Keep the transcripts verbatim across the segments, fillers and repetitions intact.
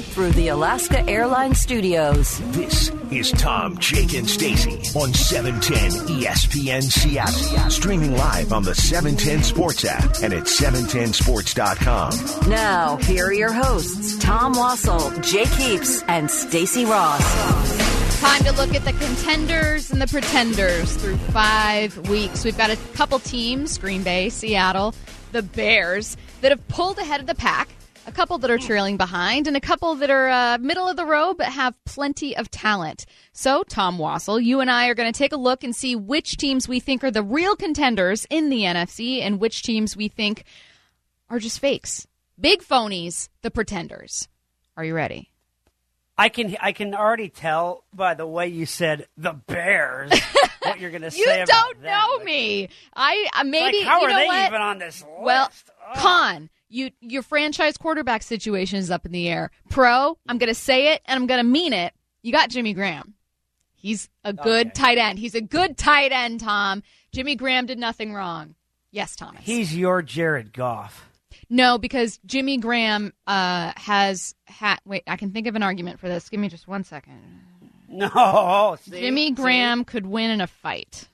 through the Alaska Airlines Studios. This is Tom, Jake, and Stacy on seven ten E S P N Seattle. Streaming live on the seven ten Sports app and at seven ten sports dot com. Now, here are your hosts, Tom Wassel, Jake Heaps, and Stacy Ross. Time to look at the contenders and the pretenders through five weeks. We've got a couple teams, Green Bay, Seattle, the Bears, that have pulled ahead of the pack, a couple that are trailing behind, and a couple that are uh, middle of the road but have plenty of talent. So, Tom Wassel, you and I are going to take a look and see which teams we think are the real contenders in the N F C and which teams we think are just fakes. Big phonies, the pretenders. Are you ready? I can I can already tell by the way you said the Bears what you're going to say you about don't them. know me. I uh, maybe like, how you are know they what? even on this list? Well, oh. Con, you your franchise quarterback situation is up in the air. Pro, I'm going to say it and I'm going to mean it. You got Jimmy Graham. He's a good Okay. tight end. He's a good tight end, Tom. Jimmy Graham did nothing wrong. Yes, Thomas. He's your Jared Goff. No, because Jimmy Graham uh, has had. Wait, I can think of an argument for this. Give me just one second. No, see? Jimmy See? Graham could win in a fight.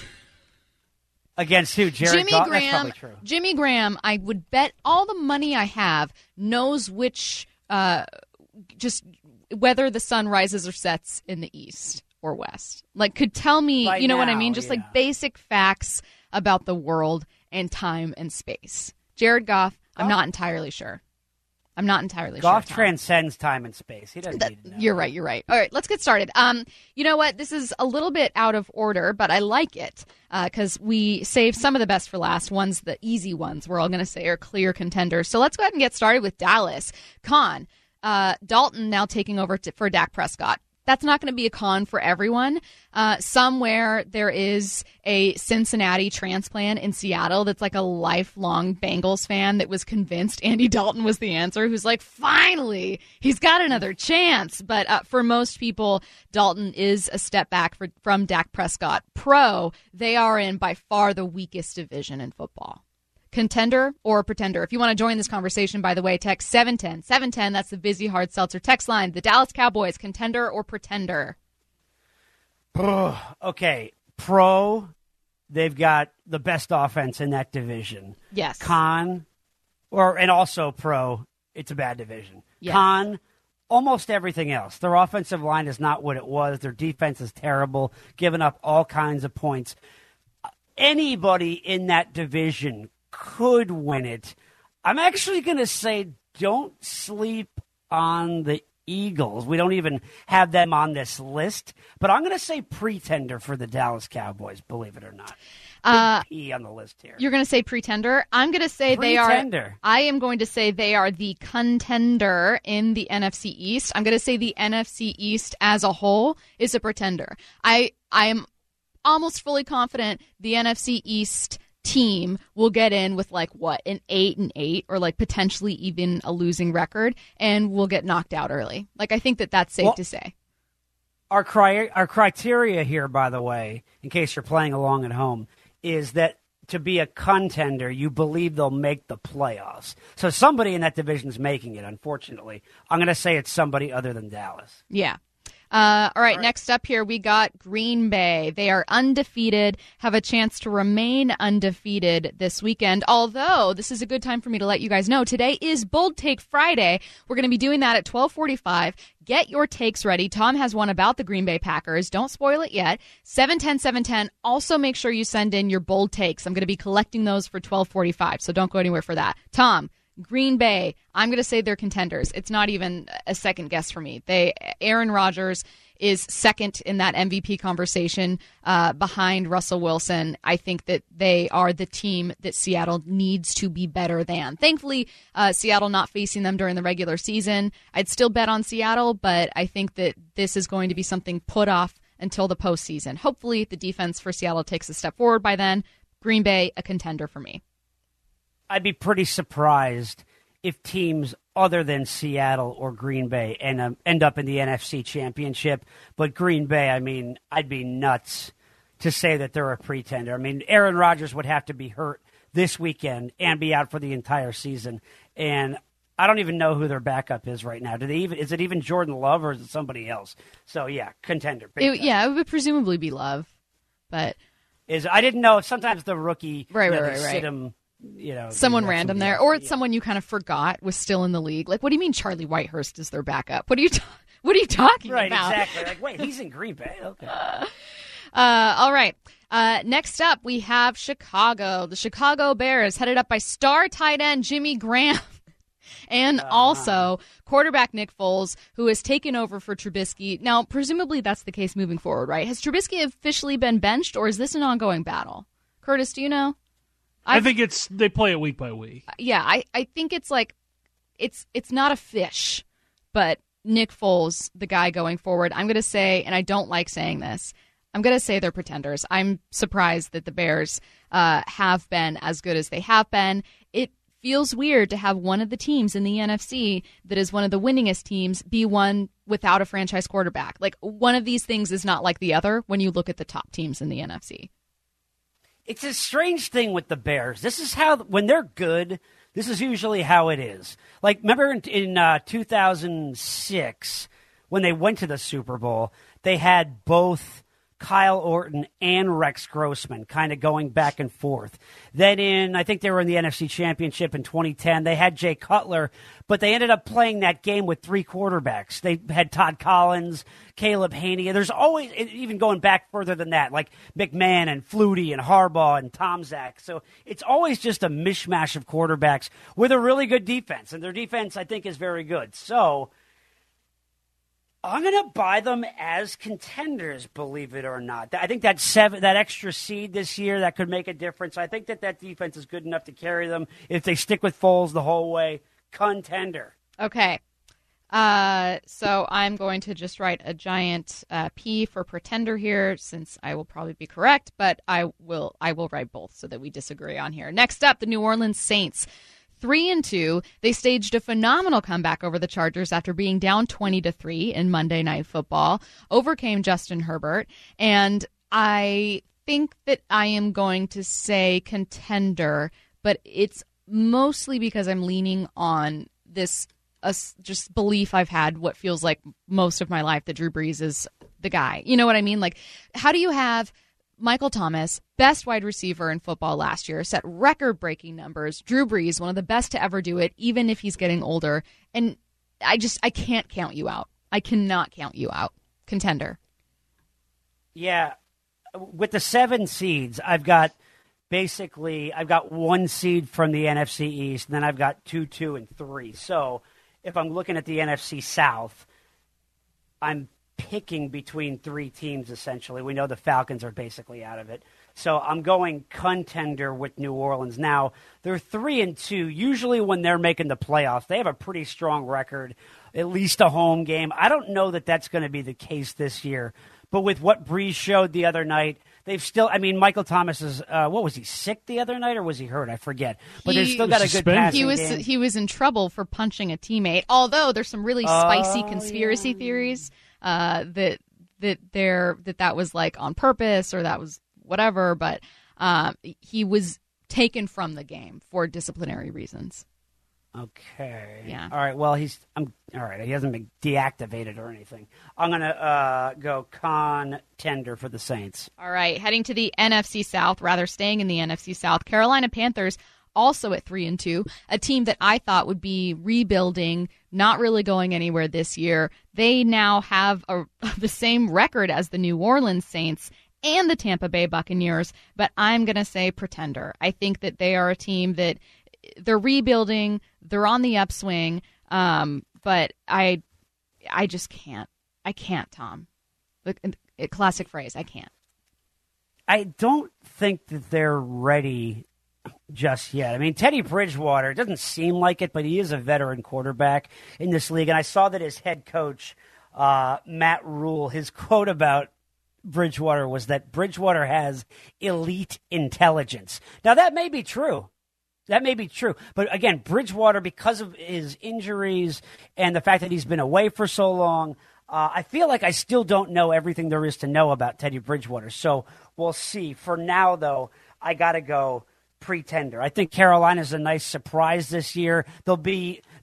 Against who? Jared Jimmy Goff? Graham. That's probably true. Jimmy Graham, I would bet all the money I have, knows which, uh, just whether the sun rises or sets in the east or west. Like, could tell me, By you know what I now, mean? Just yeah. like basic facts about the world and time and space. Jared Goff, I'm Oh. not entirely sure. I'm not entirely Goff sure. Tom. transcends time and space. He doesn't That- need to know. You're right. You're right. All right, let's get started. Um, you know what? This is a little bit out of order, but I like it because uh, we saved some of the best for last. Ones, the easy ones, we're all going to say are clear contenders. So let's go ahead and get started with Dallas. Con, uh, Dalton now taking over to, for Dak Prescott. That's not going to be a con for everyone. Uh, somewhere there is a Cincinnati transplant in Seattle that's like a lifelong Bengals fan that was convinced Andy Dalton was the answer, who's like, finally, he's got another chance. But uh, for most people, Dalton is a step back for, from Dak Prescott. Pro, they are in by far the weakest division in football. Contender or pretender? If you want to join this conversation, by the way, text seven ten. seven ten, that's the Vizzy Hard Seltzer text line. The Dallas Cowboys, contender or pretender? Okay, Pro, they've got the best offense in that division. Yes. Con, or and also Pro, it's a bad division. Yes. Con, almost everything else. Their offensive line is not what it was. Their defense is terrible, giving up all kinds of points. Anybody in that division could win it. I'm actually going to say don't sleep on the Eagles. We don't even have them on this list, but I'm going to say pretender for the Dallas Cowboys, believe it or not. Uh, P on the list here. You're going to say pretender. I'm going to say they are. Pretender. I am going to say they are the contender in the N F C East. I'm going to say the N F C East as a whole is a pretender. I I am almost fully confident the N F C East team will get in with like what, an eight and eight or like potentially even a losing record, and will get knocked out early. Like, I think that that's safe Well, to say. Our cri- our criteria here, by the way, in case you're playing along at home, is that to be a contender, you believe they'll make the playoffs. So somebody in that division is making it, unfortunately. I'm going to say it's somebody other than Dallas. Yeah. Uh, all right, all right, next up here, we got Green Bay. They are undefeated, have a chance to remain undefeated this weekend, although this is a good time for me to let you guys know today is Bold Take Friday. We're going to be doing that at twelve forty-five. Get your takes ready. Tom has one about the Green Bay Packers. Don't spoil it yet. seven ten, seven ten. Also, make sure you send in your bold takes. I'm going to be collecting those for twelve forty-five, so don't go anywhere for that. Tom, Green Bay, I'm going to say they're contenders. It's not even a second guess for me. They, Aaron Rodgers is second in that M V P conversation uh, behind Russell Wilson. I think that they are the team that Seattle needs to be better than. Thankfully, uh, Seattle not facing them during the regular season. I'd still bet on Seattle, but I think that this is going to be something put off until the postseason. Hopefully, the defense for Seattle takes a step forward by then. Green Bay, a contender for me. I'd be pretty surprised if teams other than Seattle or Green Bay end up, end up in the N F C Championship. But Green Bay, I mean, I'd be nuts to say that they're a pretender. I mean, Aaron Rodgers would have to be hurt this weekend and be out for the entire season. And I don't even know who their backup is right now. Do they even? Is it even Jordan Love or is it somebody else? So yeah, contender. It, yeah, it would presumably be Love, but is I didn't know if sometimes the rookie right, you know, right, they right, sit right. him, you know, someone random there, else. or it's yeah. someone you kind of forgot was still in the league. Like, what do you mean Charlie Whitehurst is their backup? What are you ta- What are you talking right, about? Right, exactly. Like, wait, he's in Green Bay. Okay. Uh, uh, all right. Uh, next up, we have Chicago. The Chicago Bears, headed up by star tight end Jimmy Graham. And uh-huh. also quarterback Nick Foles, who has taken over for Trubisky. Now, presumably that's the case moving forward, right? Has Trubisky officially been benched, or is this an ongoing battle? Curtis, do you know? I've, I think it's they play it week by week. Yeah, I, I think it's like it's it's not a fish, but Nick Foles, the guy going forward. I'm going to say, and I don't like saying this, I'm going to say they're pretenders. I'm surprised that the Bears uh, have been as good as they have been. It feels weird to have one of the teams in the N F C that is one of the winningest teams be one without a franchise quarterback. Like, one of these things is not like the other when you look at the top teams in the N F C. It's a strange thing with the Bears. This is how, when they're good, this is usually how it is. Like, remember in, in uh, two thousand six, when they went to the Super Bowl, they had both Kyle Orton and Rex Grossman kind of going back and forth. Then in, I think they were in the N F C Championship in twenty ten, they had Jay Cutler, but they ended up playing that game with three quarterbacks. They had Todd Collins, Caleb Haney. There's always, even going back further than that, like McMahon and Flutie and Harbaugh and Tom Zach. So it's always just a mishmash of quarterbacks with a really good defense, and their defense, I think, is very good. So I'm going to buy them as contenders, believe it or not. I think that seven, that extra seed this year, that could make a difference. I think that that defense is good enough to carry them if they stick with Foles the whole way. Contender. Okay. Uh, so I'm going to just write a giant uh, P for pretender here, since I will probably be correct, but I will I will write both so that we disagree on here. Next up, the New Orleans Saints. Three and two, they staged a phenomenal comeback over the Chargers after being down twenty to three in Monday Night Football, overcame Justin Herbert, and I think that I am going to say contender, but it's mostly because I'm leaning on this uh, just belief I've had what feels like most of my life that Drew Brees is the guy. You know what I mean? Like, how do you have Michael Thomas, best wide receiver in football last year, set record-breaking numbers. Drew Brees, one of the best to ever do it, even if he's getting older. And I just, I can't count you out. I cannot count you out. Contender. Yeah. With the seven seeds, I've got basically, I've got one seed from the N F C East, and then I've got two, two, and three. So if I'm looking at the N F C South, I'm picking between three teams, essentially. We know the Falcons are basically out of it. So I'm going contender with New Orleans. Now, they're three and two. Usually when they're making the playoffs, they have a pretty strong record, at least a home game. I don't know that that's going to be the case this year. But with what Brees showed the other night, they've still, I mean, Michael Thomas is, uh, what was he, sick the other night, or was he hurt? I forget. But he, they've still got a good passing he was, game. He was in trouble for punching a teammate, although there's some really spicy oh, conspiracy yeah. theories uh, that that there that that was like on purpose or that was whatever, but um, he was taken from the game for disciplinary reasons. Okay. Yeah. All right. Well, he's. I'm. All right. He hasn't been deactivated or anything. I'm gonna uh, go contender for the Saints. All right. Heading to the N F C South, rather staying in the N F C South. Carolina Panthers also at three and two, a team that I thought would be rebuilding, not really going anywhere this year. They now have a, the same record as the New Orleans Saints and the Tampa Bay Buccaneers, but I'm going to say pretender. I think that they are a team that they're rebuilding, they're on the upswing, um, but I I just can't. I can't, Tom. A classic phrase, I can't. I don't think that they're ready just yet. I mean, Teddy Bridgewater, it doesn't seem like it, but he is a veteran quarterback in this league. And I saw that his head coach, uh, Matt Rule, his quote about Bridgewater was that Bridgewater has elite intelligence. Now, that may be true. That may be true. But again, Bridgewater, because of his injuries and the fact that he's been away for so long, uh, I feel like I still don't know everything there is to know about Teddy Bridgewater. So we'll see. For now, though, I got to go pretender. I think Carolina's a nice surprise this year. They'll be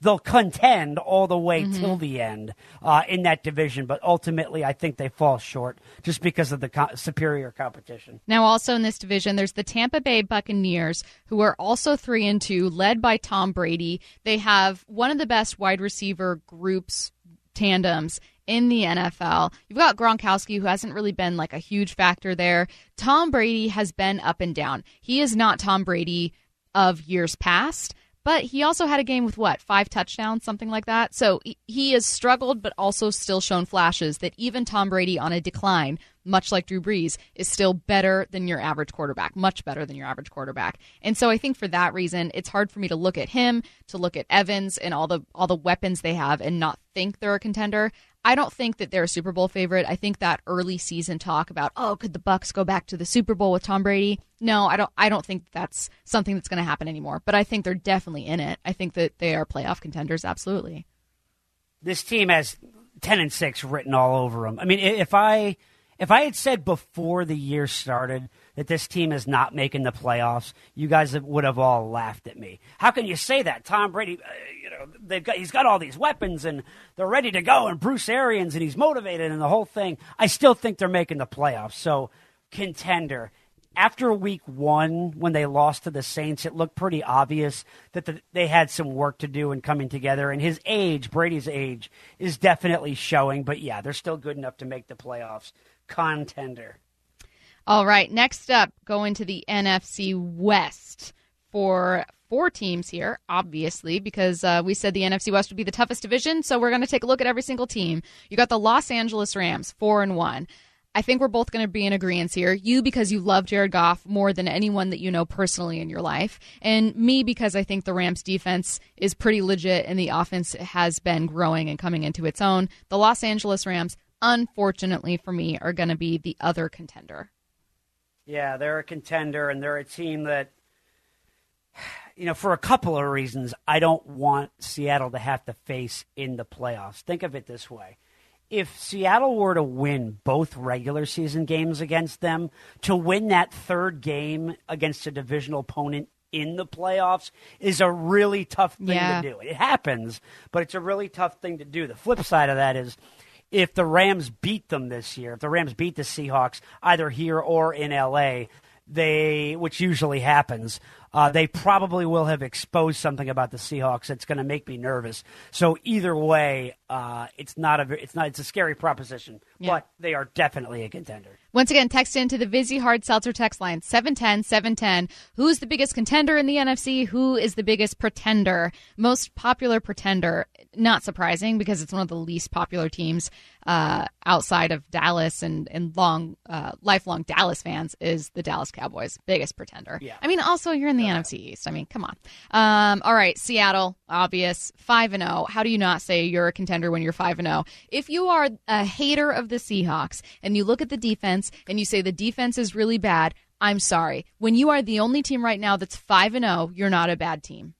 they'll contend all the way Mm-hmm. till the end uh, in that division. But ultimately, I think they fall short just because of the co- superior competition. Now, also in this division, there's the Tampa Bay Buccaneers, who are also three and two, led by Tom Brady. They have one of the best wide receiver groups, tandems in the N F L. You've got Gronkowski, who hasn't really been like a huge factor there. Tom Brady has been up and down. He is not Tom Brady of years past, but he also had a game with, what, five touchdowns, something like that? So he has struggled, but also still shown flashes that even Tom Brady on a decline, much like Drew Brees, is still better than your average quarterback, much better than your average quarterback. And so I think for that reason, it's hard for me to look at him, to look at Evans and all the all the weapons they have and not think they're a contender. I don't think that they're a Super Bowl favorite. I think that early season talk about, oh, could the Bucs go back to the Super Bowl with Tom Brady? No, I don't I don't think that's something that's going to happen anymore. But I think they're definitely in it. I think that they are playoff contenders, absolutely. This team has ten and six written all over them. I mean, if I if I had said before the year started that this team is not making the playoffs, you guys would have all laughed at me. How can you say that? Tom Brady, uh, you know, they've got he's got all these weapons and they're ready to go, and Bruce Arians and he's motivated and the whole thing. I still think they're making the playoffs. So, contender. After week one, when they lost to the Saints, it looked pretty obvious that the, they had some work to do in coming together. And his age, Brady's age, is definitely showing. But, yeah, they're still good enough to make the playoffs. Contender. All right, next up, going to the N F C West for four teams here, obviously, because uh, we said the N F C West would be the toughest division. So we're going to take a look at every single team. You got the Los Angeles Rams, four and one. I think we're both going to be in agreement here. You because you love Jared Goff more than anyone that you know personally in your life. And me because I think the Rams defense is pretty legit and the offense has been growing and coming into its own. The Los Angeles Rams, unfortunately for me, are going to be the other contender. Yeah, they're a contender, and they're a team that, you know, for a couple of reasons, I don't want Seattle to have to face in the playoffs. Think of it this way. If Seattle were to win both regular season games against them, to win that third game against a divisional opponent in the playoffs is a really tough thing yeah. to do. It happens, but it's a really tough thing to do. The flip side of that is if the Rams beat them this year, if the Rams beat the Seahawks either here or in L A, they, which usually happens, uh, they probably will have exposed something about the Seahawks that's going to make me nervous. So either way, uh, it's not a it's not it's a scary proposition, yeah. but they are definitely a contender. Once again, text into the Vizzy Hard Seltzer text line seven ten seven ten. Who's the biggest contender in the N F C? Who is the biggest pretender? Most popular pretender? Not surprising because it's one of the least popular teams uh, outside of Dallas and and long uh, lifelong Dallas fans is the Dallas Cowboys. Biggest pretender. Yeah. I mean, also you're in the N F C East. I mean, come on. Um, all right, Seattle, obvious, five and zero. How do you not say you're a contender when you're five and zero? If you are a hater of the Seahawks and you look at the defense and you say the defense is really bad, I'm sorry. When you are the only team right now that's five and zero, you're not a bad team.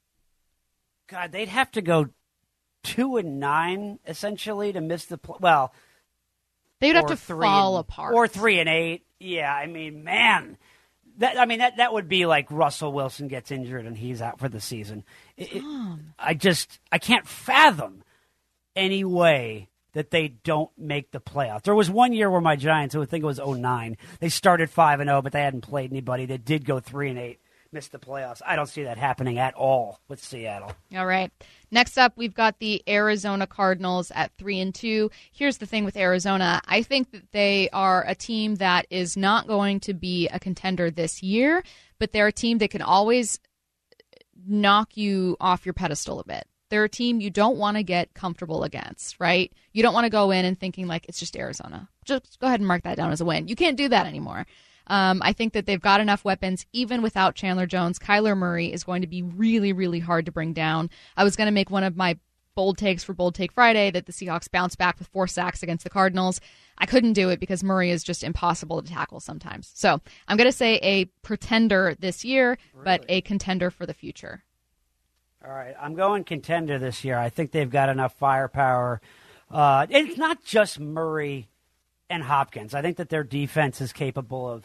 God, they'd have to go two and nine essentially to miss the pl- well. They'd have to three fall and, apart, or three and eight. Yeah, I mean, man, that I mean that that would be like Russell Wilson gets injured and he's out for the season. It, it, I just I can't fathom any way that they don't make the playoffs. There was one year where my Giants, I think it was oh nine, they started five and oh, but they hadn't played anybody. They did go three and eight. Missed the playoffs. I don't see that happening at all with Seattle. All right. Next up, we've got the Arizona Cardinals at three and two. Here's the thing with Arizona. I think that they are a team that is not going to be a contender this year, but they're a team that can always knock you off your pedestal a bit. They're a team you don't want to get comfortable against, right? You don't want to go in and thinking like it's just Arizona. Just go ahead and mark that down as a win. You can't do that anymore. Um, I think that they've got enough weapons, even without Chandler Jones. Kyler Murray is going to be really, really hard to bring down. I was going to make one of my bold takes for Bold Take Friday that the Seahawks bounce back with four sacks against the Cardinals. I couldn't do it because Murray is just impossible to tackle sometimes. So I'm going to say a pretender this year, really? But a contender for the future. All right, I'm going contender this year. I think they've got enough firepower. Uh, it's not just Murray and Hopkins. I think that their defense is capable of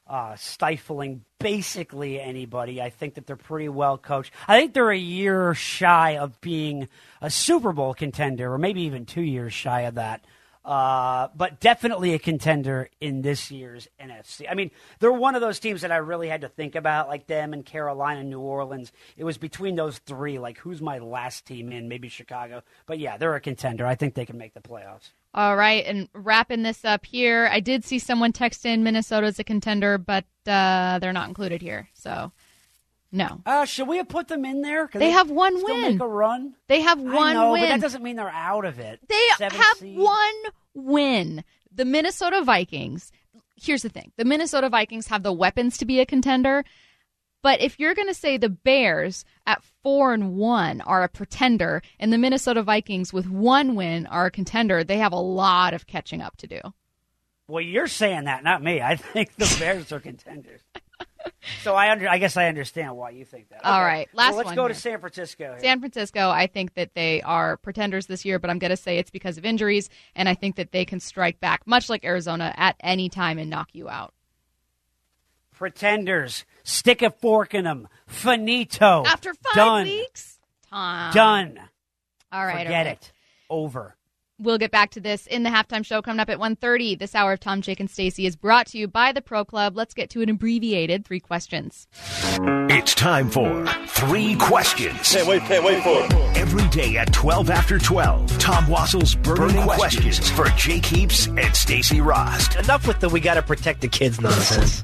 uh, stifling basically anybody. I think that they're pretty well coached. I think they're a year shy of being a Super Bowl contender, or maybe even two years shy of that. Uh, but definitely a contender in this year's N F C. I mean, they're one of those teams that I really had to think about, like them and Carolina, New Orleans. It was between those three, like who's my last team in, maybe Chicago. But yeah, they're a contender. I think they can make the playoffs. All right, and wrapping this up here, I did see someone text in Minnesota's a contender, but uh, they're not included here, so no. Uh, should we have put them in there? They have one still win. Make a run. They have one I know, win. But that doesn't mean they're out of it. They Seven have seed. one win. The Minnesota Vikings. Here's the thing: the Minnesota Vikings have the weapons to be a contender. But if you're going to say the Bears at four and one are a pretender, and the Minnesota Vikings with one win are a contender, they have a lot of catching up to do. Well, you're saying that, not me. I think the Bears are contenders. So I under, I guess I understand why you think that. Okay. All right, last well, let's one go here. to San Francisco. Here. San Francisco, I think that they are pretenders this year, but I'm going to say it's because of injuries, and I think that they can strike back, much like Arizona, at any time and knock you out. Pretenders. Stick a fork in them. Finito. After five Done. weeks? Tom. Done. All right. Forget all right. it. Over. We'll get back to this in the halftime show coming up at one thirty. This hour of Tom, Jake, and Stacey is brought to you by the Pro Club. Let's get to an abbreviated three questions. It's time for Three Questions. Can't wait, can't wait for it. Every day at twelve after twelve, Tom Wassel's Burning, Burning questions. questions for Jake Heaps and Stacey Rost. Enough with the we got to protect the kids nonsense.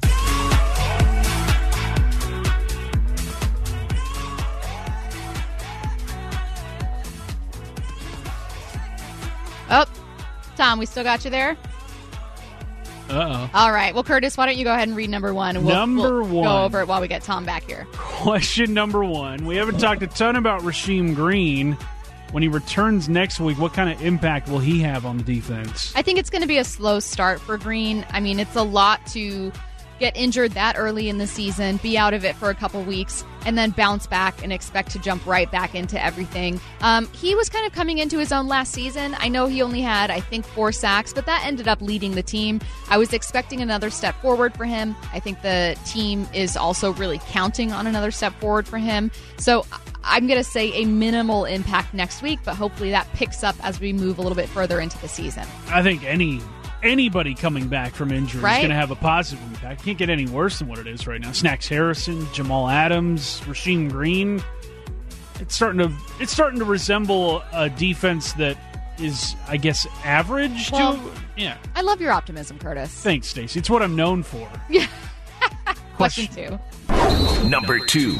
Oh, Tom, we still got you there? Uh-oh. All right. Well, Curtis, why don't you go ahead and read number one, and we'll, Number we'll one. go over it while we get Tom back here. Question number one. We haven't talked a ton about Rasheem Green. When he returns next week, what kind of impact will he have on the defense? I think it's going to be a slow start for Green. I mean, it's a lot to get injured that early in the season, be out of it for a couple weeks, and then bounce back and expect to jump right back into everything. Um, he was kind of coming into his own last season. I know he only had, I think, four sacks, but that ended up leading the team. I was expecting another step forward for him. I think the team is also really counting on another step forward for him. So I'm going to say a minimal impact next week, but hopefully that picks up as we move a little bit further into the season. I think any anybody coming back from injury Right. is going to have a positive impact. Can't get any worse than what it is right now. Snacks Harrison, Jamal Adams, Rasheem Green. It's starting to it's starting to resemble a defense that is, I guess, average. Well, to yeah. I love your optimism, Curtis. Thanks, Stacey. It's what I'm known for. Yeah. Question two. Number two.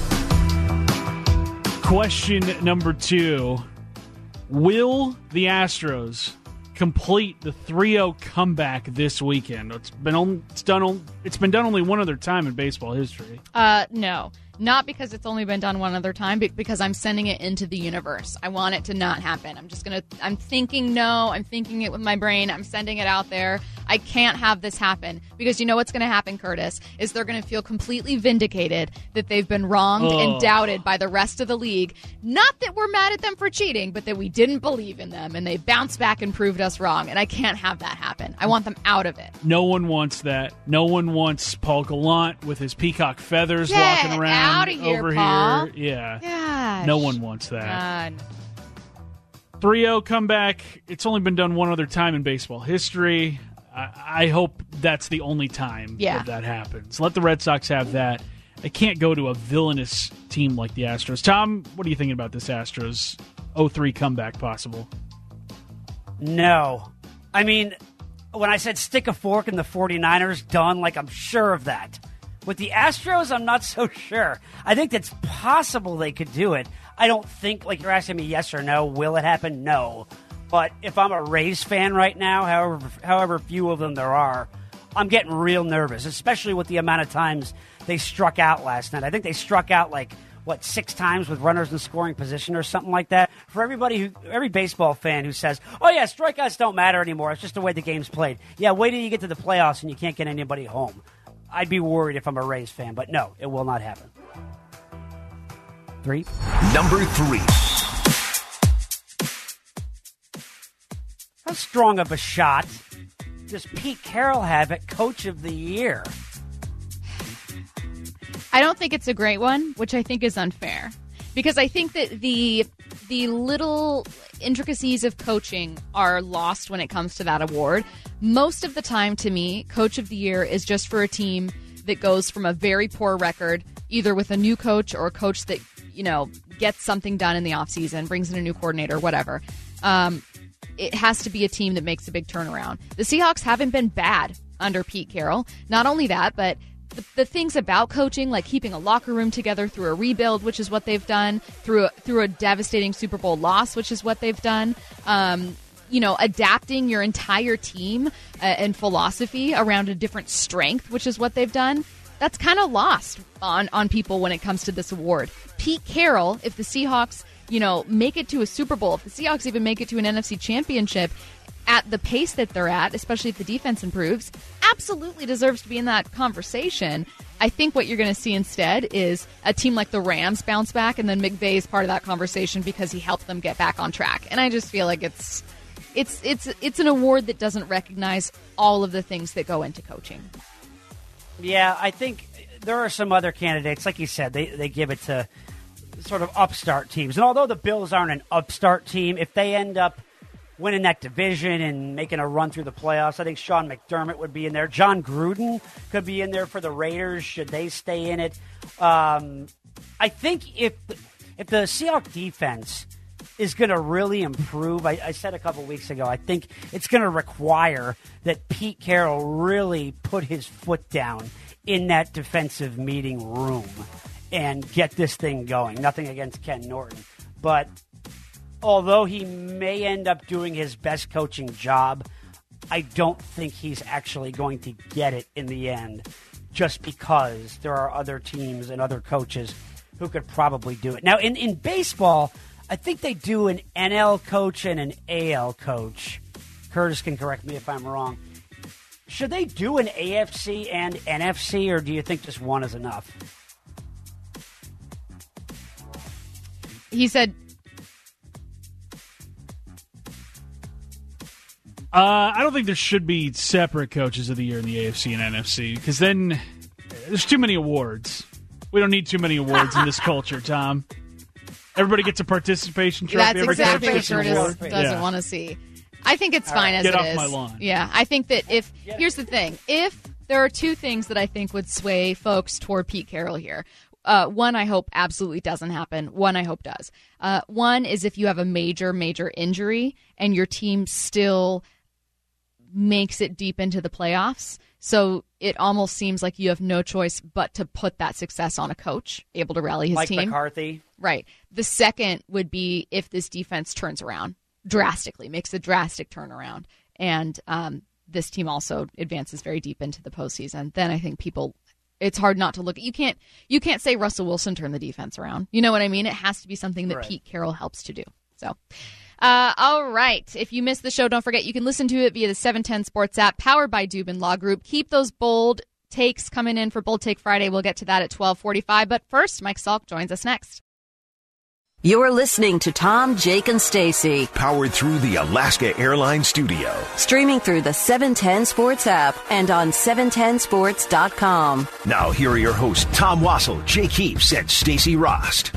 Question number two. Will the Astros complete the three oh comeback this weekend? It's been on, it's done on, it's been done only one other time in baseball history. Uh, no. Not because it's only been done one other time, but because I'm sending it into the universe. I want it to not happen. I'm just going to, I'm thinking no, I'm thinking it with my brain, I'm sending it out there. I can't have this happen because you know what's going to happen, Curtis, is they're going to feel completely vindicated that they've been wronged Oh. and doubted by the rest of the league. Not that we're mad at them for cheating, but that we didn't believe in them and they bounced back and proved us wrong. And I can't have that happen. I want them out of it. No one wants that. No one wants Paul Gallant with his peacock feathers Get walking around outta here, over Paul. here. Yeah. Gosh. No one wants that. God. three oh comeback. It's only been done one other time in baseball history. I, I hope that's the only time Yeah. that that happens. Let the Red Sox have that. They can't go to a villainous team like the Astros. Tom, what are you thinking about this Astros oh three comeback possible? No. I mean, when I said stick a fork in the 49ers, done, like I'm sure of that. With the Astros, I'm not so sure. I think it's possible they could do it. I don't think, like you're asking me yes or no, will it happen? No. But if I'm a Rays fan right now, however however few of them there are, I'm getting real nervous, especially with the amount of times they struck out last night. I think they struck out like, what, six times with runners in scoring position or something like that. For everybody who, every baseball fan who says, oh yeah, strikeouts don't matter anymore, it's just the way the game's played. Yeah, wait till you get to the playoffs and you can't get anybody home. I'd be worried if I'm a Rays fan, but no, it will not happen. Three. Number three. How strong of a shot does Pete Carroll have at Coach of the Year? I don't think it's a great one, which I think is unfair. Because I think that the the little intricacies of coaching are lost when it comes to that award. Most of the time, to me, Coach of the Year is just for a team that goes from a very poor record, either with a new coach or a coach that, you know, gets something done in the offseason, brings in a new coordinator, whatever. Um, it has to be a team that makes a big turnaround. The Seahawks haven't been bad under Pete Carroll. Not only that, but the, the things about coaching, like keeping a locker room together through a rebuild, which is what they've done, through a, through a devastating Super Bowl loss, which is what they've done, um, you know, adapting your entire team uh, and philosophy around a different strength, which is what they've done. That's kind of lost on, on people when it comes to this award. Pete Carroll, if the Seahawks, you know, make it to a Super Bowl, if the Seahawks even make it to an N F C championship at the pace that they're at, especially if the defense improves, absolutely deserves to be in that conversation. I think what you're going to see instead is a team like the Rams bounce back, and then McVay is part of that conversation because he helped them get back on track. And I just feel like it's it's it's it's an award that doesn't recognize all of the things that go into coaching. Yeah, I think there are some other candidates. Like you said, they, they give it to sort of upstart teams. And although the Bills aren't an upstart team, if they end up winning that division and making a run through the playoffs, I think Sean McDermott would be in there. John Gruden could be in there for the Raiders should they stay in it. Um, I think if, if the Seahawks defense is going to really improve, I, I said a couple weeks ago, I think it's going to require that Pete Carroll really put his foot down in that defensive meeting room and get this thing going. Nothing against Ken Norton. But although he may end up doing his best coaching job, I don't think he's actually going to get it in the end just because there are other teams and other coaches who could probably do it. Now, in, in baseball, I think they do an N L coach and an A L coach. Curtis can correct me if I'm wrong. Should they do an A F C and N F C, or do you think just one is enough? He said... Uh, I don't think there should be separate coaches of the year in the A F C and N F C, because then there's too many awards. We don't need too many awards in this culture, Tom. Everybody gets a participation trophy. That's Every exactly what coach gets an Curtis award. doesn't Yeah. want to see. I think it's fine as Get it off is. my lawn. Yeah, I think that if here's the thing, if there are two things that I think would sway folks toward Pete Carroll here. Uh, one, I hope absolutely doesn't happen. One, I hope does. Uh, one is if you have a major, major injury and your team still makes it deep into the playoffs. So it almost seems like you have no choice but to put that success on a coach, able to rally his Mike team. McCarthy. Right. The second would be if this defense turns around drastically, makes a drastic turnaround, and um, this team also advances very deep into the postseason. Then I think people, it's hard not to look at. You can't you can't say Russell Wilson turned the defense around. You know what I mean? It has to be something that Right. Pete Carroll helps to do. So. Uh, all right. If you missed the show, don't forget you can listen to it via the seven ten Sports app, powered by Dubin Law Group. Keep those bold takes coming in for Bold Take Friday. We'll get to that at twelve forty-five. But first, Mike Salk joins us next. You're listening to Tom, Jake, and Stacy, Powered through the Alaska Airlines Studio. streaming through the seven ten Sports app and on seven ten sports dot com. Now, here are your hosts, Tom Wassel, Jake Heaps, and Stacey Rost.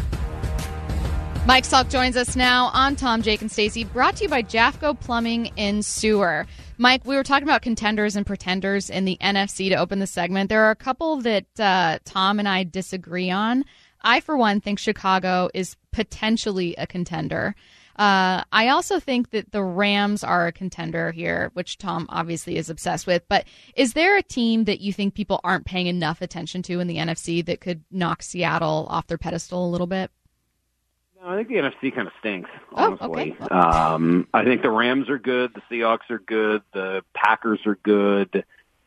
Mike Salk joins us now on Tom, Jake, and Stacy, brought to you by Jafco Plumbing and Sewer. Mike, we were talking about contenders and pretenders in the N F C to open the segment. There are a couple that uh, Tom and I disagree on. I, for one, think Chicago is potentially a contender. Uh, I also think that the Rams are a contender here, which Tom obviously is obsessed with. But is there a team that you think people aren't paying enough attention to in the N F C that could knock Seattle off their pedestal a little bit? I think the N F C kind of stinks, Oh, honestly. okay. um, I think the Rams are good, the Seahawks are good, the Packers are good,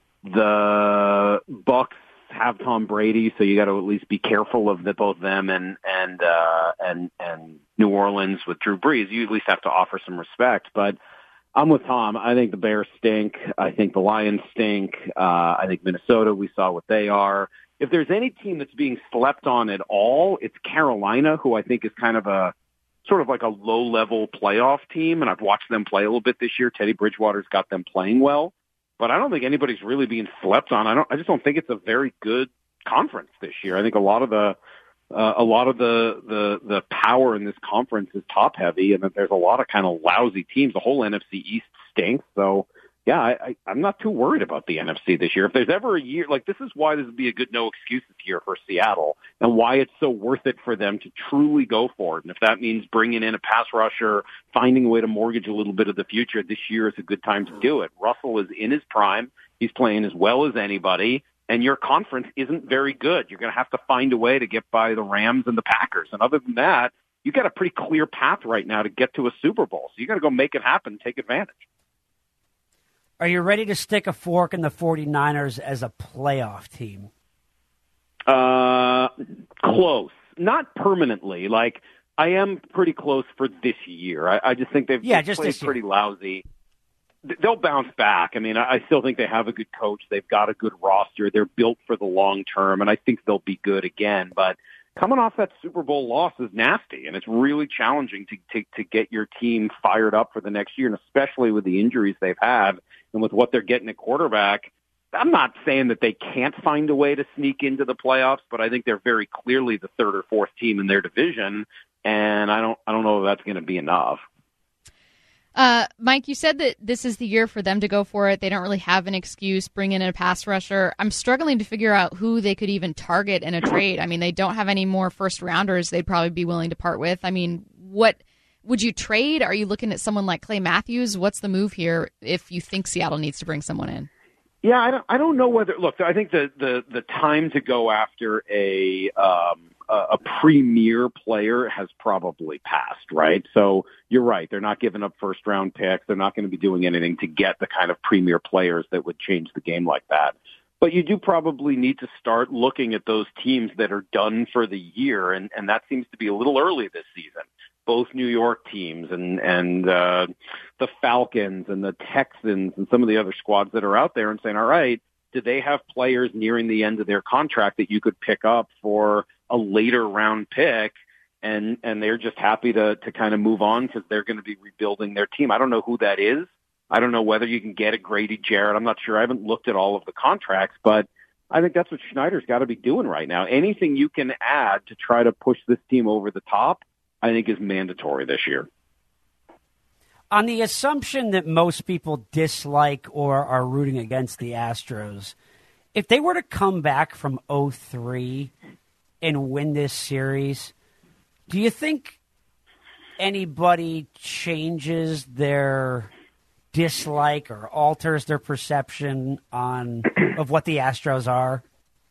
the Bucks have Tom Brady, so you got to at least be careful of the, both them and and uh, and and New Orleans with Drew Brees. You at least have to offer some respect. But I'm with Tom. I think the Bears stink. I think the Lions stink. Uh, I think Minnesota. We saw what they are. If there's any team that's being slept on at all, it's Carolina, who I think is kind of a sort of like a low-level playoff team, and I've watched them play a little bit this year. Teddy Bridgewater's got them playing well, but I don't think anybody's really being slept on. I don't. I just don't think it's a very good conference this year. I think a lot of the uh, a lot of the, the the power in this conference is top heavy, and that there's a lot of kind of lousy teams. The whole N F C East stinks. So yeah, I, I, I'm not too worried about the N F C this year. If there's ever a year like this, is why this would be a good no excuses year for Seattle, and why it's so worth it for them to truly go for it. And if that means bringing in a pass rusher, finding a way to mortgage a little bit of the future, this year is a good time to do it. Russell is in his prime. He's playing as well as anybody. And your conference isn't very good. You're going to have to find a way to get by the Rams and the Packers. And other than that, you've got a pretty clear path right now to get to a Super Bowl. So you got to go make it happen, take advantage. Are you ready to stick a fork in the 49ers as a playoff team? Uh, close. Not permanently. Like, I am pretty close for this year. I, I just think they've, yeah, they've just played pretty lousy. They'll bounce back. I mean, I still think they have a good coach. They've got a good roster. They're built for the long term, and I think they'll be good again. But coming off that Super Bowl loss is nasty, and it's really challenging to, to, to get your team fired up for the next year, and especially with the injuries they've had and with what they're getting at quarterback. I'm not saying that they can't find a way to sneak into the playoffs, but I think they're very clearly the third or fourth team in their division, and I don't I don't know if that's going to be enough. Uh, Mike, you said that this is the year for them to go for it. They don't really have an excuse, bring in a pass rusher. I'm struggling to figure out who they could even target in a trade. I mean, they don't have any more first rounders they'd probably be willing to part with. I mean, what would you trade? Are you looking at someone like Clay Matthews? What's the move here if you think Seattle needs to bring someone in? Yeah, I don't, I don't know whether, look, I think the, the, the time to go after a, um, a premier player has probably passed, right? So you're right. They're not giving up first round picks. They're not going to be doing anything to get the kind of premier players that would change the game like that. But you do probably need to start looking at those teams that are done for the year. And, and that seems to be a little early this season. Both New York teams and, and, uh, the Falcons and the Texans and some of the other squads that are out there and saying, all right, do they have players nearing the end of their contract that you could pick up for a later round pick, and and they're just happy to to kind of move on because they're going to be rebuilding their team. I don't know who that is. I don't know whether you can get a Grady Jarrett. I'm not sure. I haven't looked at all of the contracts, but I think that's what Schneider's got to be doing right now. Anything you can add to try to push this team over the top, I think, is mandatory this year. On the assumption that most people dislike or are rooting against the Astros, if they were to come back from oh three and win this series, do you think anybody changes their dislike or alters their perception on of what the Astros are?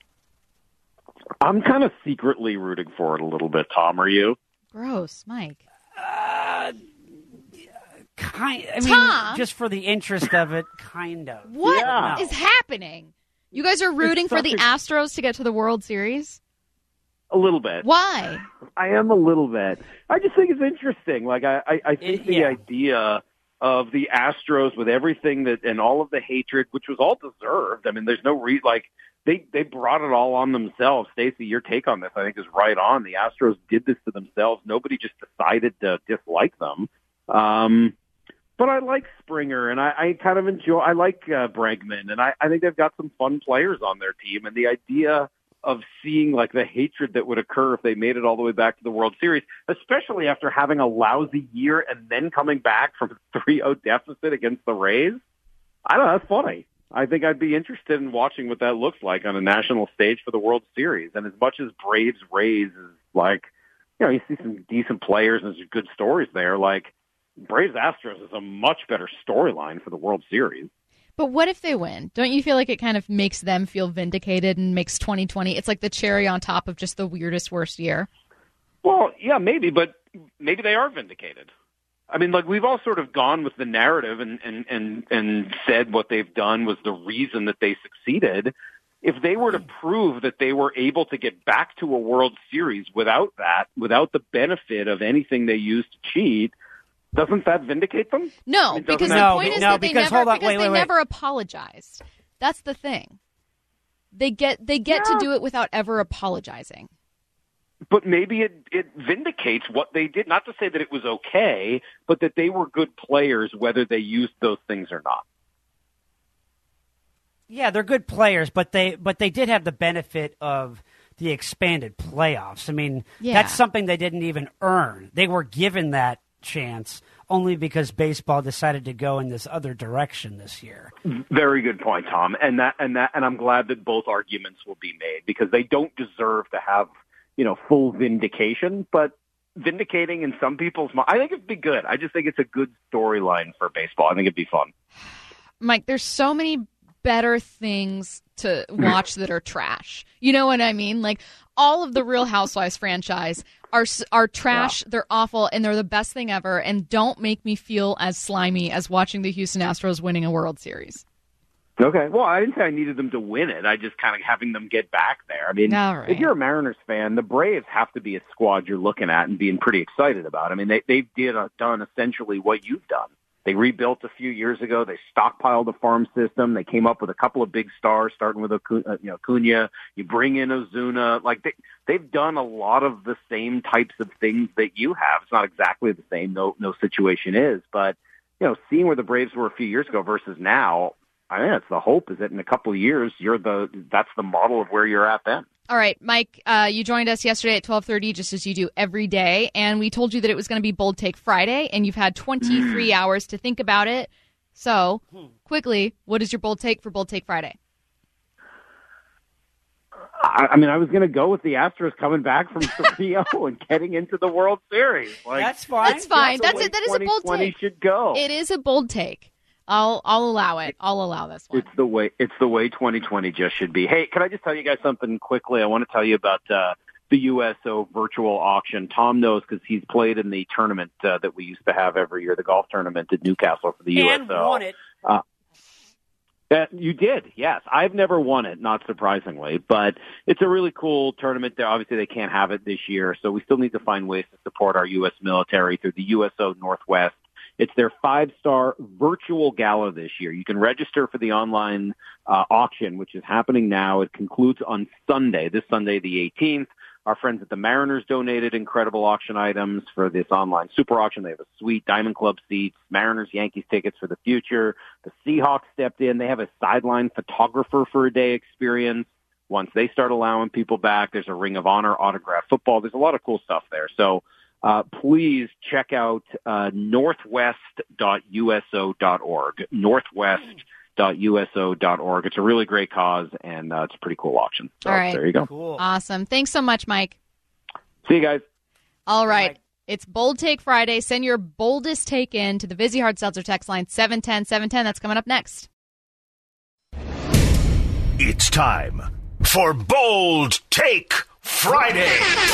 I'm kind of secretly rooting for it a little bit, Tom. Are you? Gross, Mike. Uh, kind. I mean, Tom? just for the interest of it, kind of. What Yeah. is happening? You guys are rooting It's for the such a- Astros to get to the World Series? A little bit. Why? I am a little bit. I just think it's interesting. Like, I, I, I think It- the yeah. idea of the Astros with everything that, and all of the hatred, which was all deserved. I mean, there's no reason, like, they, they brought it all on themselves. Stacey, your take on this, I think, is right on. The Astros did this to themselves. Nobody just decided to dislike them. Um, but I like Springer, and I, I kind of enjoy, I like uh, Bregman, and I, I think they've got some fun players on their team. And the idea of seeing like the hatred that would occur if they made it all the way back to the World Series, especially after having a lousy year and then coming back from a three oh deficit against the Rays. I don't know. That's funny. I think I'd be interested in watching what that looks like on a national stage for the World Series. And as much as Braves Rays is like, you know, you see some decent players and some good stories there, like Braves Astros is a much better storyline for the World Series. But what if they win? Don't you feel like it kind of makes them feel vindicated and makes twenty twenty, it's like the cherry on top of just the weirdest, worst year? Well, yeah, maybe, but maybe they are vindicated. I mean, like, we've all sort of gone with the narrative and, and, and, and said what they've done was the reason that they succeeded. If they were to prove that they were able to get back to a World Series without that, without the benefit of anything they used to cheat, doesn't that vindicate them? No, I mean, because doesn't the that- point is no, that they because- never hold on, because wait, they wait, wait. never apologized. That's the thing. They get they get Yeah. to do it without ever apologizing. But maybe it, it vindicates what they did. Not to say that it was okay, but that they were good players, whether they used those things or not. Yeah, they're good players, but they but they did have the benefit of the expanded playoffs. I mean, Yeah. that's something they didn't even earn. They were given that chance only because baseball decided to go in this other direction this year. Very good point, Tom. And that and that and I'm glad that both arguments will be made because they don't deserve to have, you know, full vindication, but vindicating in some people's mind, I think it'd be good. I just think it's a good storyline for baseball. I think it'd be fun. Mike, there's so many better things to watch that are trash. You know what I mean? Like all of the Real Housewives franchise are are trash. Yeah. They're awful, and they're the best thing ever. And don't make me feel as slimy as watching the Houston Astros winning a World Series. Okay. Well, I didn't say I needed them to win it. I just kind of having them get back there. I mean, right. If you're a Mariners fan, the Braves have to be a squad you're looking at and being pretty excited about. I mean, they they did uh, done essentially what you've done. They rebuilt a few years ago. They stockpiled a farm system. They came up with a couple of big stars, starting with Acuna, you know, Acuna. You bring in Ozuna. Like they, they've done a lot of the same types of things that you have. It's not exactly the same. No, no situation is. But you know, seeing where the Braves were a few years ago versus now, I mean, that's the hope is that in a couple of years, you're the that's the model of where you're at then. All right, Mike, uh, you joined us yesterday at twelve thirty, just as you do every day, and we told you that it was going to be Bold Take Friday, and you've had twenty-three hours to think about it. So, quickly, what is your Bold Take for Bold Take Friday? I, I mean, I was going to go with the Astros coming back from three oh and getting into the World Series. Like, that's fine. That's fine. That's, that's it. That is a bold take. Should go. It is a bold take. I'll I'll allow it. I'll allow this one. It's the way it's the way twenty twenty just should be. Hey, can I just tell you guys something quickly? I want to tell you about uh, the U S O virtual auction. Tom knows because he's played in the tournament uh, that we used to have every year, the golf tournament at Newcastle for the and U S O. Won it. Uh, that you did, yes. I've never won it, not surprisingly, but it's a really cool tournament. There, obviously, they can't have it this year, so we still need to find ways to support our U S military through the U S O Northwest. It's their five-star virtual gala this year. You can register for the online uh, auction, which is happening now. It concludes on Sunday, this Sunday, the eighteenth. Our friends at the Mariners donated incredible auction items for this online super auction. They have a sweet Diamond Club seats, Mariners, Yankees tickets for the future. The Seahawks stepped in. They have a sideline photographer for a day experience. Once they start allowing people back, there's a Ring of Honor autograph football. There's a lot of cool stuff there. So, Uh, please check out uh, northwest dot U S O dot org, northwest dot U S O dot org. It's a really great cause, and uh, it's a pretty cool auction. So All right. There you go. Cool. Awesome. Thanks so much, Mike. See you guys. All right. It's Bold Take Friday. Send your boldest take in to the Vizzy Hard Seltzer text line seven ten seven ten. That's coming up next. It's time for Bold Take Friday.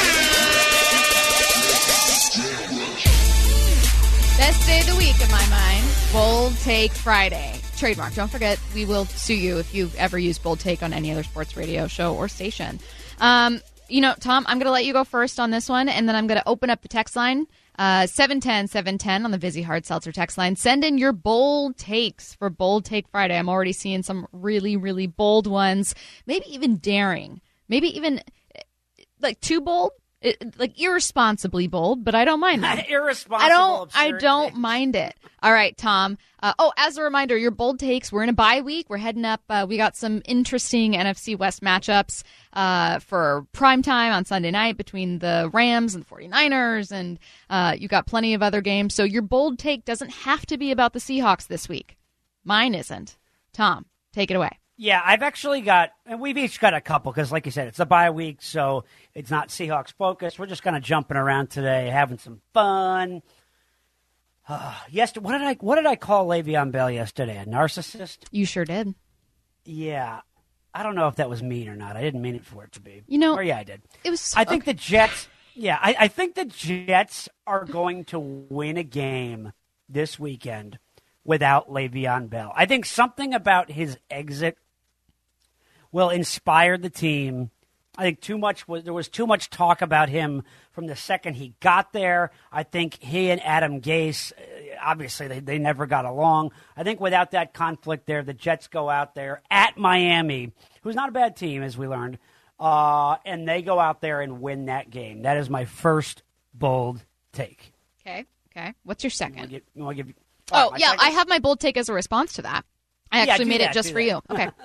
Best day of the week in my mind, Bold Take Friday. Trademark. Don't forget, we will sue you if you ever use Bold Take on any other sports radio show or station. Um, you know, Tom, I'm going to let you go first on this one, and then I'm going to open up the text line, uh, seven ten seven ten on the Vizzy Hard Seltzer text line. Send in your bold takes for Bold Take Friday. I'm already seeing some really, really bold ones, maybe even daring, maybe even like too bold. It, like irresponsibly bold, but I don't mind that. Irresponsible. I don't. Absurd I don't things. mind it. All right, Tom. Uh, oh, as a reminder, your bold takes. We're in a bye week. We're heading up. Uh, we got some interesting N F C West matchups uh, for prime time on Sunday night between the Rams and the 49ers, and uh, you got plenty of other games. So your bold take doesn't have to be about the Seahawks this week. Mine isn't. Tom, take it away. Yeah, I've actually got, and we've each got a couple because, like you said, it's a bye week, so it's not Seahawks focused. We're just kind of jumping around today, having some fun. Uh, yesterday, what did I what did I call Le'Veon Bell yesterday? A narcissist? You sure did. Yeah, I don't know if that was mean or not. I didn't mean it for it to be. You know, or yeah, I did. It was. I think okay. the Jets. Yeah, I, I think the Jets are going to win a game this weekend without Le'Veon Bell. I think something about his exit will inspire the team. I think too much was there was too much talk about him from the second he got there. I think he and Adam Gase, obviously they, they never got along. I think without that conflict there, the Jets go out there at Miami, who's not a bad team as we learned, uh, and they go out there and win that game. That is my first bold take. Okay. Okay. What's your second? You wanna give, you wanna give, oh, my yeah. second? I have my bold take as a response to that. I actually yeah, made that, it just for that. you. Okay.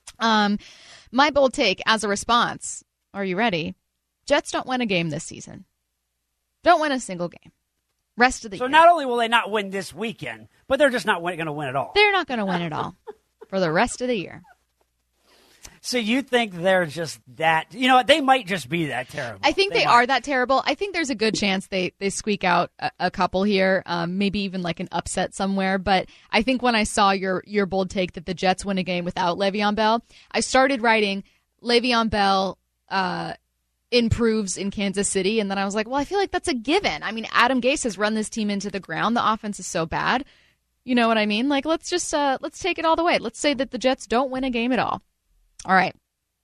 Um, my bold take as a response, are you ready? Jets don't win a game this season. Don't win a single game. Rest of the so year. So not only will they not win this weekend, but they're just not going to win at all. They're not going to win at all for the rest of the year. So you think they're just that, you know what, they might just be that terrible. I think they, they are that terrible. I think there's a good chance they, they squeak out a, a couple here, um, maybe even like an upset somewhere. But I think when I saw your, your bold take that the Jets win a game without Le'Veon Bell, I started writing Le'Veon Bell uh, improves in Kansas City. And then I was like, well, I feel like that's a given. I mean, Adam Gase has run this team into the ground. The offense is so bad. You know what I mean? Like, let's just uh, let's take it all the way. Let's say that the Jets don't win a game at all. All right.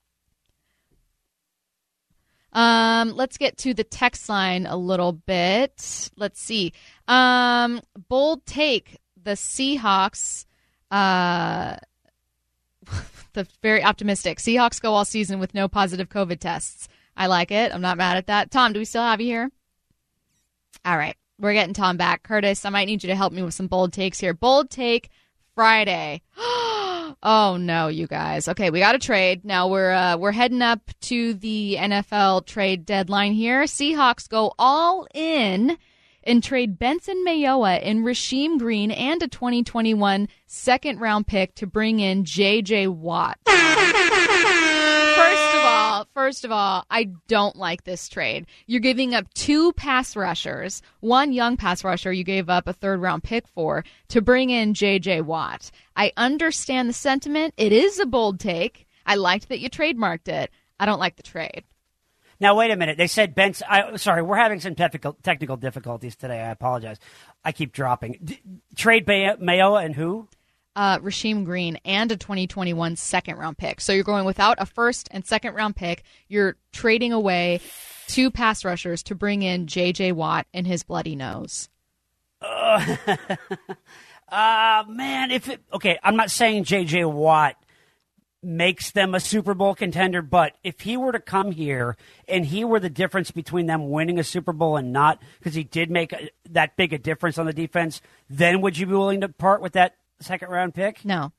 Um, let's get to the text line a little bit. Let's see. Um, bold take. The Seahawks, uh, the very optimistic. Seahawks go all season with no positive COVID tests. I like it. I'm not mad at that. Tom, do we still have you here? All right. We're getting Tom back. Curtis, I might need you to help me with some bold takes here. Bold take Friday. Oh no, you guys. Okay, we got to trade. Now we're uh, we're heading up to the N F L trade deadline here. Seahawks go all in and trade Benson Mayowa and Rasheem Green and a twenty twenty-one second round pick to bring in J J Watt. First of all, first of all, I don't like this trade. You're giving up two pass rushers, one young pass rusher you gave up a third round pick for, to bring in J J Watt. I understand the sentiment. It is a bold take. I liked that you trademarked it. I don't like the trade. Now, wait a minute. They said Benson. I, sorry, we're having some technical, technical difficulties today. I apologize. I keep dropping. D- trade May- Mayowa and who? Uh, Rasheem Green and a twenty twenty-one second round pick. So you're going without a first and second round pick. You're trading away two pass rushers to bring in J J Watt and his bloody nose. Uh, uh, man, if it, okay, I'm not saying J J Watt makes them a Super Bowl contender, but if he were to come here and he were the difference between them winning a Super Bowl and not, because he did make a, that big a difference on the defense, then would you be willing to part with that second round pick? No.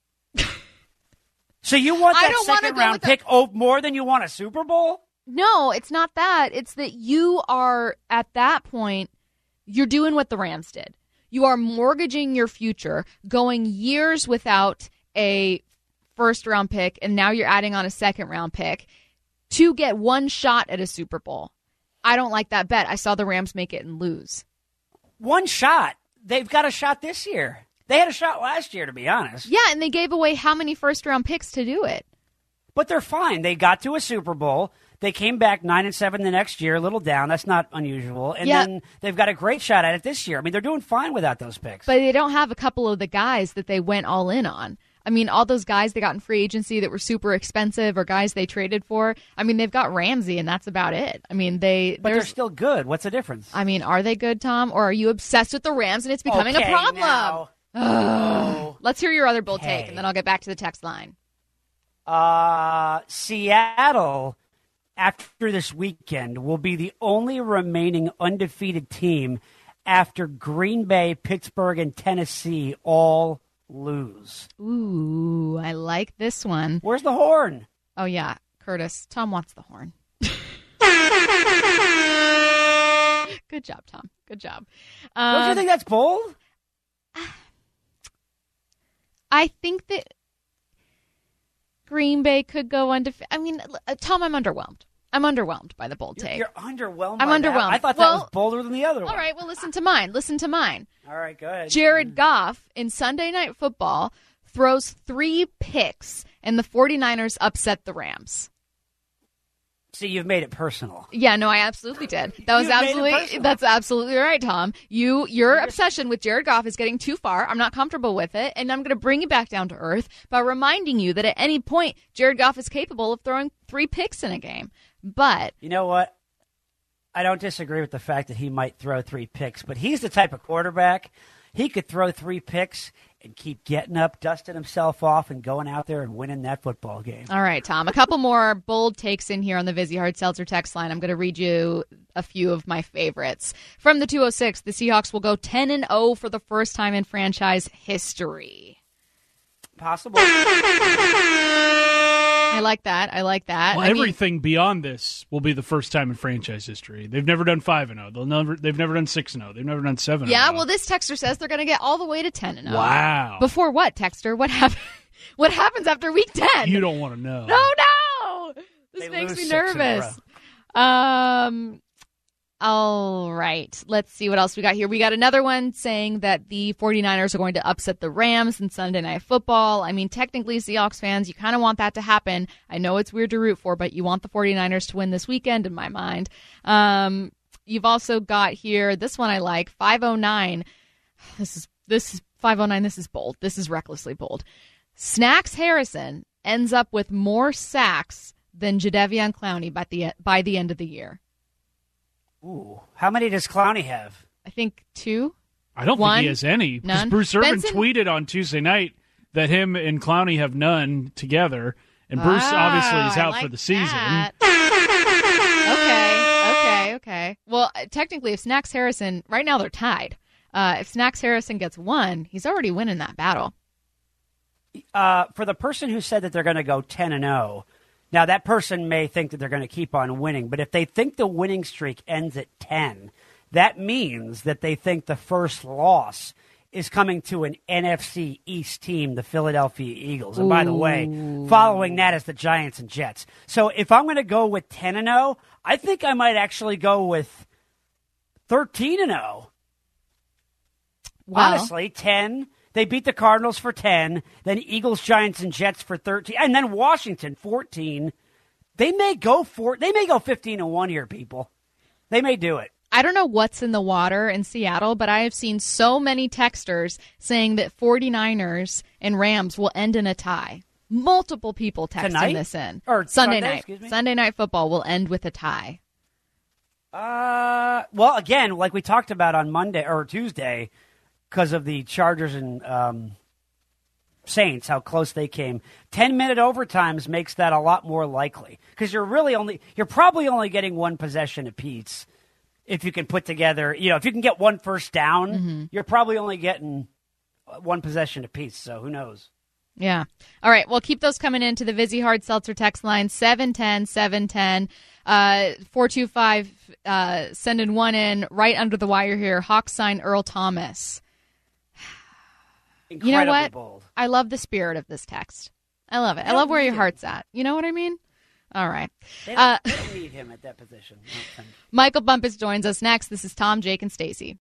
So you want I that don't second go round the... pick oh, more than you want a Super Bowl? No, it's not that. It's that you are, at that point, you're doing what the Rams did. You are mortgaging your future, going years without a first round pick, and now you're adding on a second round pick to get one shot at a Super Bowl. I don't like that bet. I saw the Rams make it and lose. One shot? They've got a shot this year. They had a shot last year, to be honest. Yeah, and they gave away how many first round picks to do it? But they're fine. They got to a Super Bowl. They came back nine and seven the next year, a little down. That's not unusual. And yeah. then they've got a great shot at it this year. I mean, they're doing fine without those picks. But they don't have a couple of the guys that they went all in on. I mean, all those guys they got in free agency that were super expensive or guys they traded for. I mean, they've got Ramsey, and that's about it. I mean, they... But they're still good. What's the difference? I mean, are they good, Tom? Or are you obsessed with the Rams and it's becoming okay, a problem? Now. Oh. Let's hear your other bold Okay. take, and then I'll get back to the text line. Uh, Seattle, after this weekend, will be the only remaining undefeated team after Green Bay, Pittsburgh, and Tennessee all lose. Ooh, I like this one. Where's the horn? Oh, yeah, Curtis. Tom wants the horn. Good job, Tom. Good job. Um, Don't you think that's bold? I think that Green Bay could go undefeated. I mean, uh, Tom, I'm underwhelmed. I'm underwhelmed by the bold You're, take. you're underwhelmed. I'm by underwhelmed. That. I thought Well, that was bolder than the other one. All right, well, listen to mine. Listen to mine. All right, go ahead. Jared Goff in Sunday Night Football throws three picks, and the 49ers upset the Rams. See, you've made it personal. Yeah, no, I absolutely did. That was You made it absolutely personal. that's absolutely right, Tom. You your obsession with Jared Goff is getting too far. I'm not comfortable with it, and I'm going to bring you back down to earth by reminding you that at any point Jared Goff is capable of throwing three picks in a game. But You know what? I don't disagree with the fact that he might throw three picks, but he's the type of quarterback, he could throw three picks and keep getting up, dusting himself off, and going out there and winning that football game. all right, Tom, a couple more bold takes in here on the Vizzy Hard Seltzer text line. I'm going to read you a few of my favorites. From the two oh six, the Seahawks will go ten and oh for the first time in franchise history. possible. I like that. I like that. Well, I mean, everything beyond this will be the first time in franchise history. They've never done five and zero. They'll never. They've never done six and zero. They've never done seven. yeah, well, this texter says they're going to get all the way to ten and zero. Wow. Before what, texter? What happens? What happens after week ten? You don't want to know. No, no. This They makes lose me six in a nervous. Um. All right. Let's see what else we got here. We got another one saying that the 49ers are going to upset the Rams in Sunday Night Football. I mean, technically, Seahawks fans, you kind of want that to happen. I know it's weird to root for, but you want the 49ers to win this weekend in my mind. Um, you've also got here, this one I like, five oh nine. This is, this is five oh nine. This is bold. This is recklessly bold. Snacks Harrison ends up with more sacks than Jadeveon Clowney by the, by the end of the year. Ooh, how many does Clowney have? I think two. I don't One? think he has any. Because None? Bruce Irvin Benson? tweeted on Tuesday night that him and Clowney have none together, and Bruce Ah, obviously is I out like for the season. that. okay, okay, okay. Well, technically, if Snacks Harrison, right now they're tied. Uh, if Snacks Harrison gets one, he's already winning that battle. Uh, for the person who said that they're going to go ten and zero, now that person may think that they're going to keep on winning, but if they think the winning streak ends at ten, that means that they think the first loss is coming to an N F C East team, the Philadelphia Eagles. And by the way, following that is the Giants and Jets. So if I'm going to go with ten and zero, I think I might actually go with thirteen and zero. Wow. Honestly, ten. They beat the Cardinals for ten, then Eagles, Giants, and Jets for thirteen, and then Washington fourteen. They may go for they may go fifteen and one here, people. They may do it. I don't know what's in the water in Seattle, but I have seen so many texters saying that 49ers and Rams will end in a tie. Multiple people texting Tonight? this in. Or Sunday Sunday, night. excuse me? Sunday Night Football will end with a tie. Uh, well, again, like we talked about on Monday or Tuesday, because of the Chargers and um, Saints, how close they came. ten-minute overtimes makes that a lot more likely because you're really only you're probably only getting one possession apiece. If you can put together, you know, if you can get one first down, mm-hmm. you're probably only getting one possession apiece. So who knows? Yeah. All right. Well, keep those coming into the Vizzy Hard Seltzer text line, seven ten, seven ten, uh, four two five, uh, sending one in right under the wire here. Hawk sign Earl Thomas. Incredibly you know what? Bold. I love the spirit of this text. I love it. I love where your heart's at. You know what I mean? All right. They don't, Uh, they don't need him at that position. Michael Bumpus joins us next. This is Tom, Jake, and Stacy.